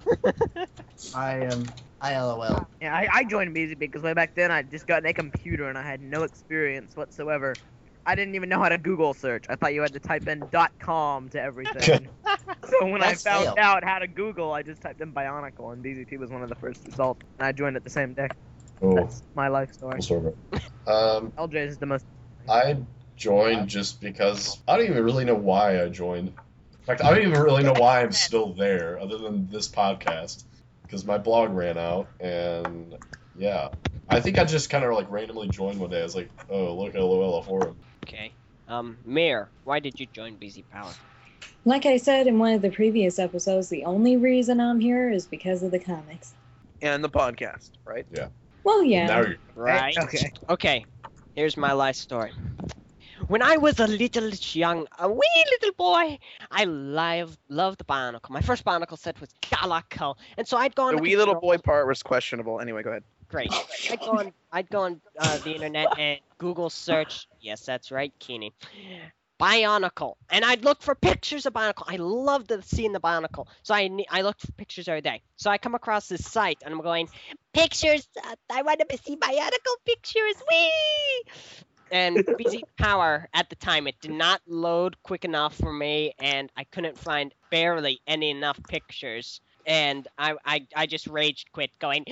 I um, I LOL. Yeah, I, I joined B Z P because way back then I just got a computer and I had no experience whatsoever. I didn't even know how to Google search. I thought you had to type in .com to everything. So when That's I found fail. out how to Google, I just typed in Bionicle, and B Z P was one of the first results. And I joined it the same day. oh, That's my life story. sort of. Um, L J is the most. I joined just because I don't even really know why I joined. In fact, I don't even really know why I'm still there, other than this podcast, because my blog ran out, and yeah, I think I just kind of like randomly joined one day. I was like, oh, look, LOL, a forum. Okay. Um, Mayor, why did you join B Z Power? Like I said in one of the previous episodes, the only reason I'm here is because of the comics. And the podcast, right? Well, yeah. Now you're Right. Okay. Okay. Here's my life story. When I was a little young, a wee little boy, I loved loved the Bionicle. My first Bionicle set was Galacol, and so I'd go on The the wee little computer- boy part was questionable. Anyway, go ahead. Great. I'd go on, I'd go on uh, the internet and Google search. Yes, that's right, Keeney. Bionicle, and I'd look for pictures of Bionicle. I loved the, seeing the Bionicle, so I ne- I looked for pictures every day. So I come across this site, and I'm going, pictures. Uh, I want to see Bionicle pictures. Wee! And B Z Power at the time, it did not load quick enough for me, and I couldn't find barely any enough pictures. And I, I, I just raged quit, going,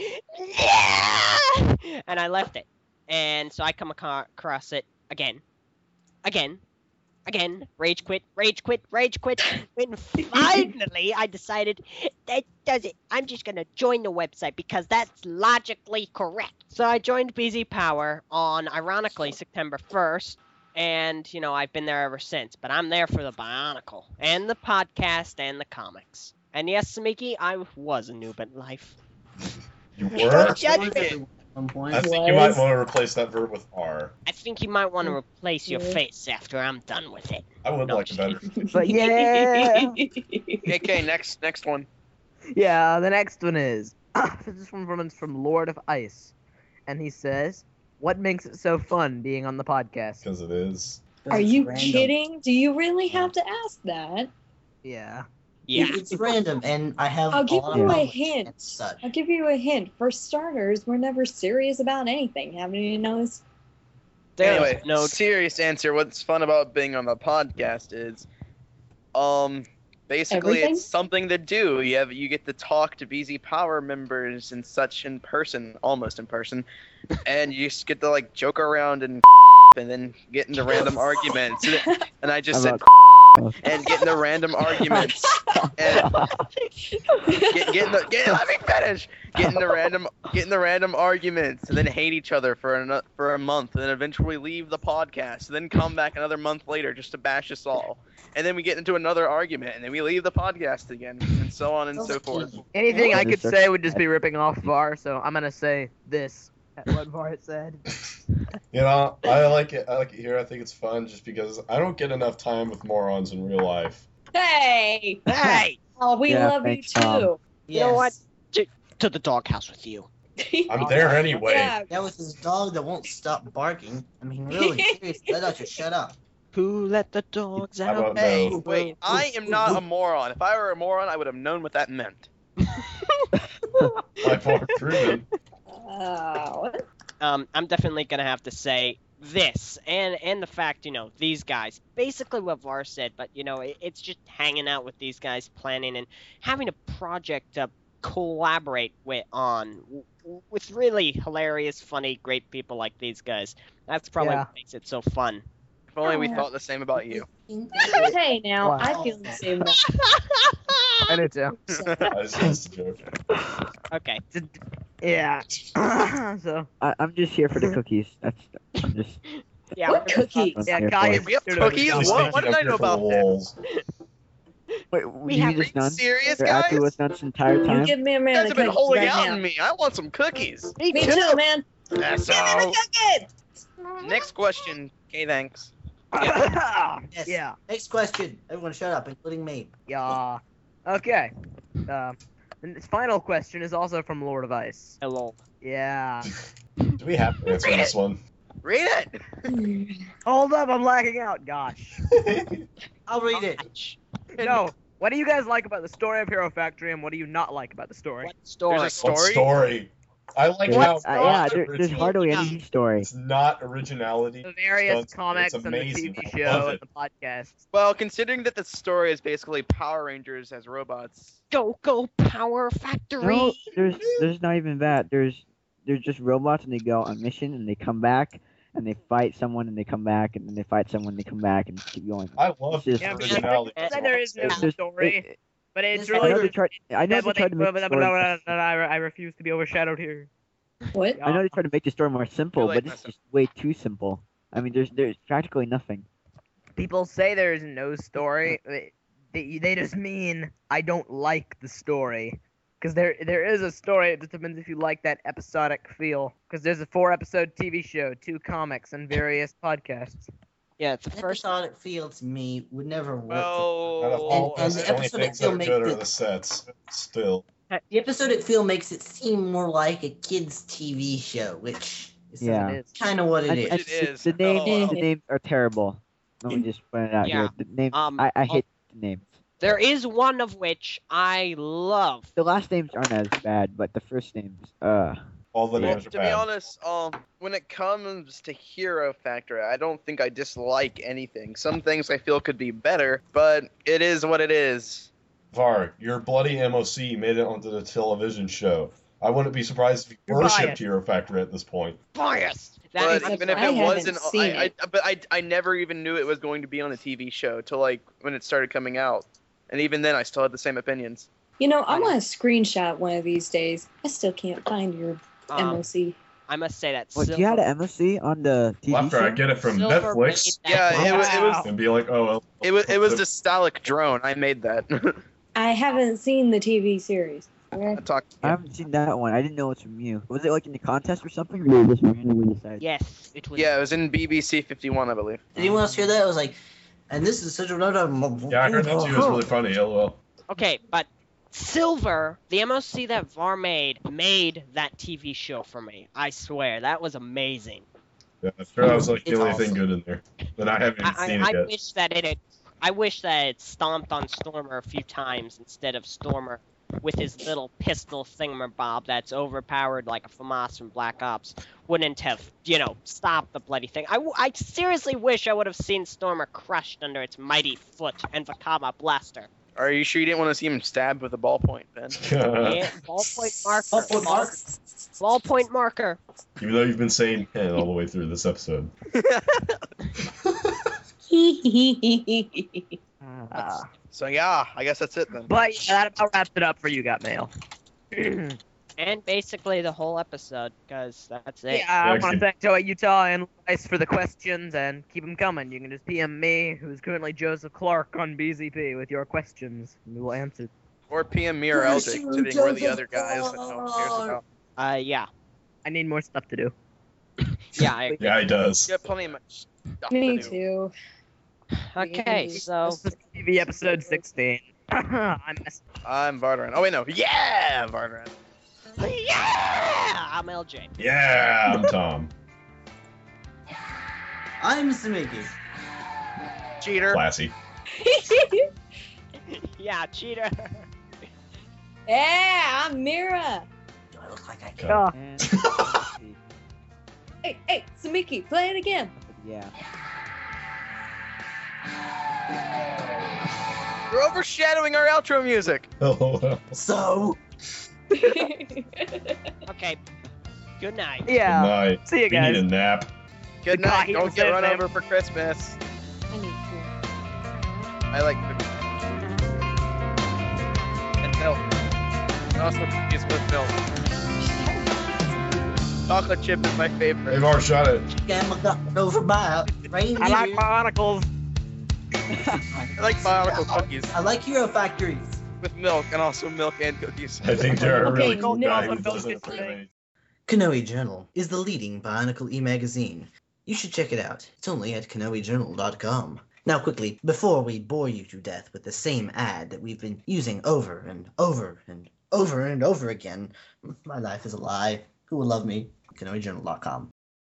yeah! And I left it. And so I come aco- across it again, again, again, rage quit, rage quit, rage quit. And finally, I decided that does it. I'm just gonna join the website because that's logically correct. So I joined B Z Power on, ironically, September first. And, you know, I've been there ever since. But I'm there for the Bionicle, and the podcast, and the comics. And yes, Samiki, I was a noob at life. you Don't were. judge I was me. at one point. I think you might Was. want to replace that verb with R. I think you might want to replace your Yeah. face after I'm done with it. I would No, like a just better. But yeah. Okay, next next one. Yeah, the next one is this one from from Lord of Ice, and he says, "What makes it so fun being on the podcast?" Because it is. Are It's you random. kidding? Do you really have to ask that? Yeah. Yeah. It's random, and I have. I'll give lot you of a knowledge hint. and Such. I'll give you a hint. For starters, we're never serious about anything. Haven't you noticed? There's Anyway, no serious answer. What's fun about being on the podcast is, um, basically Everything? it's something to do. You have you get to talk to B Z Power members and such in person, almost in person, and you just get to like joke around and and then get into random arguments. And, and I just said and get into random arguments and get get in the get let me finish. Get into random get into random arguments and then hate each other for a for a month and then eventually leave the podcast and then come back another month later just to bash us all. And then we get into another argument and then we leave the podcast again and so on and so forth. Anything I could Just- say would just be ripping off Var, so I'm gonna say this at what Var had said. You know, I like it. I like it here. I think it's fun just because I don't get enough time with morons in real life. Hey! Hey, Oh, we Yeah, love thanks, you Tom. too. you know what? To the doghouse with you. I'm there anyway. Yeah. Yeah, with his dog that won't stop barking. I mean, really, seriously, that ought to shut up. Who let the dogs How out? about Hey, no? wait, I am not a moron. If I were a moron, I would have known what that meant. By far proven. Uh, what? Um, I'm definitely gonna have to say this, and and the fact, you know, these guys, basically what Var said, but you know, it, it's just hanging out with these guys, planning and having a project to collaborate with on w- w- with really hilarious, funny, great people like these guys. That's probably Yeah. what makes it so fun. If only we Oh. thought the same about you. Hey, now Wow. I feel the same. way. I do too. I just missed the joke. Okay. Yeah. so I, I'm just here for the cookies. That's I'm just. Yeah. What we're gonna cookies? I'm Yeah, here Kai for is- it. We have Dude, I was cookies? gonna What, say- what did I know about that? Walls. Wait, We you have- just Are you none? serious, You're guys? actually with us this entire You time? give me a You man guys of have been cookies holding right out now. on me. I want some cookies. Me Me too. too, man. That's Give me the all. cookies. Next question. Okay, thanks. Yes. Yeah. Next question. Everyone shut up, including me. Yeah. Okay. Uh, and this final question is also from Lord of Ice. Hello. Yeah. Do we have to answer this one? Read it. Hold up, I'm lagging out. Gosh. I'll read it. No. What do you guys like about the story of Hero Factory, and what do you not like about the story? What story? There's a What story. story? I like There's- how uh, yeah, it's there, not there's hardly Yeah. any story. It's not originality. The various It's comics and the amazing. T V I show love and it. the podcasts. Well, considering that the story is basically Power Rangers as robots. Go go Power Factory. No, there's there's not even that. There's there's just robots and they go on mission and they come back and they fight someone and they come back and then they fight someone and they come back and keep going. I love It's the just- Yeah, man, originality. That's Say there is no There's- story, it- but it's It's I really. know they tried. I know that's they what tried to make the story. I, I refuse to be overshadowed here. What? I know they tried to make the story more simple, like but it's myself. just way too simple. I mean, there's there's practically nothing. People say there is no story. They, they, they just mean I don't like the story. Because there there is a story. It just depends if you like that episodic feel. Because there's a four episode T V show, two comics, and various podcasts. Yeah, it's the first. Episodic feel to me would never work. Out of Well, all And- and this, the the only episode things still that are make good the- are the sets. Still. The episodic feel makes it seem more like a kids' T V show, which is Yeah. It is. kind of what it I- is. I- It the- is. The names Oh, the names are terrible. Let me just point it out Yeah, here. The names um, I, I I'll- hate the names. There is one of which I love. The last names aren't as bad, but the first names, uh, All the well, names are to be bad. honest, um, when it comes to Hero Factory, I don't think I dislike anything. Some things I feel could be better, but it is what it is. Var, your bloody M O C made it onto the television show. I wouldn't be surprised if you You're worshipped biased. Hero Factory at this point. Bias. That But is Except even if I it haven't wasn't, seen I, I, it. but I, I never even knew it was going to be on a T V show till like when it started coming out, and even then I still had the same opinions. You know, I want to screenshot one of these days. I still can't find your um, M O C. I must say that. what Silver, you had an M O C on the T V After I show? get it from Silver Netflix made that- Yeah, it was, it was, and be like, oh, well. it was, it was the Stalic drone. I made that. I haven't seen the T V series. I Okay. talked. I haven't seen that one. I didn't know it's from you. Was it like in the contest or something? Or you just randomly decided? Yes, it was. Yeah, it was in B B C fifty-one, I believe. Did anyone else hear that? It was like, and this is such a Yeah, I heard that too. It was really funny. LOL. Okay, but Silver, the M O C that Var made, made that T V show for me. I swear, that was amazing. Yeah, I'm sure that was like the It's only awesome. thing good in there. But I haven't even I, seen I, it I yet. wish that it had, I wish that it stomped on Stormer a few times instead of Stormer with his little pistol thingamabob that's overpowered like a FAMAS from Black Ops wouldn't have, you know, stopped the bloody thing. I, w- I seriously wish I would have seen Stormer crushed under its mighty foot and Vakama blaster. Are you sure you didn't want to see him stabbed with a ballpoint, Ben? Yeah, ballpoint marker. Oh, oh, Mark. Ballpoint marker. Even though you've been saying pen all the way through this episode. Uh, So yeah, I guess that's it then. but yeah, that about wraps it up for You Got Mail. And basically the whole episode, because that's it. Yeah, I want to Excellent. thank Joey Utah and Ice for the questions, and keep them coming. You can just P M me, who's currently Joseph Clark on B Z P, with your questions, and we will answer. Or P M me or L J, considering we're the other guys that no one cares about. Uh, yeah. I need more stuff to do. Yeah, I agree. Yeah, he does. You got plenty of much stuff Me to do. too. Okay, so... This is T V episode sixteen. I messed. I'm Vardaran. Oh wait, no. Yeah, Vardaran. Yeah! I'm L J. Yeah, I'm Tom. I'm Mister Mickey. cheater. Classy. Yeah, cheater. Yeah, I'm Mira. Do I look like I Okay. can? Oh, And Hey, hey, Samiki, play it again. yeah. You're overshadowing our outro music. Oh, So, Okay. Good night. yeah. night. See you We guys. need a nap. Good The night. guy Don't was get in run there. over for Christmas. I need to. I like cookies. And milk. And also cookies with milk. Chocolate chip is my favorite. They've already shot it. Gamma got over by reindeer. I like Bionicles. I like Bionicle cookies I like Hero Factories. with milk and also milk and cookies. I think you're a really Okay, cool no. guy who Also does don't it for get to me. Kanoe Journal is the leading Bionicle e-magazine. You should check it out. It's only at kanoe journal dot com. Now quickly, before we bore you to death with the same ad that we've been using over and over and over and over again, my life is a lie. Who will love me? kanoe journal dot com.